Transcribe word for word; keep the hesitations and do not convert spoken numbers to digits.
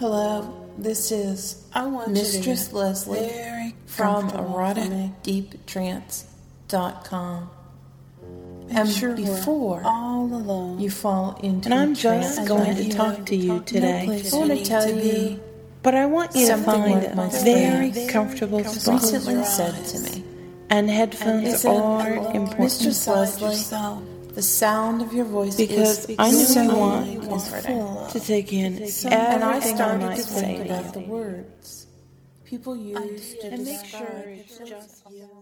Hello, this is I want Mistress you to Leslie very from comfortable erotic for me. deep trance dot com. Make And sure before we're all alone. you fall into And I'm a just trance, going want to you talk to to you talk- today. no place I want you to need tell to you be. But I want you to something find one of my a very friends comfortable spot. recently your said eyes. to me. And headphones Is it are alone important Mistress inside Leslie? yourself. The sound of your voice because is I know so you want comforting. to take in And I everything I started might to say think to about the you. words people use to And make sure describe it's just you.